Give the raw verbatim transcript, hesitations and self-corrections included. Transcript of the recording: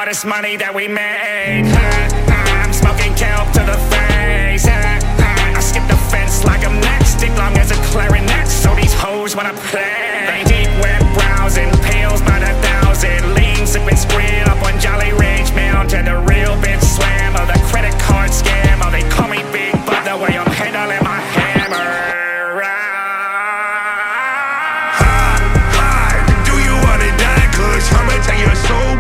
all this money that we made. I'm smoking kelp to the face. I skip the fence like I'm next, stick long as a clarinet, so these hoes wanna play. They deep web browsing, pills by the thousand, lean sipping squid up on Jolly Range Mountain. The real bitch slam of the credit card scam. Oh, they call me Big Butt the way I'm handling my hammer. Hi, hi, do you wanna die? Cause I'ma take your soul.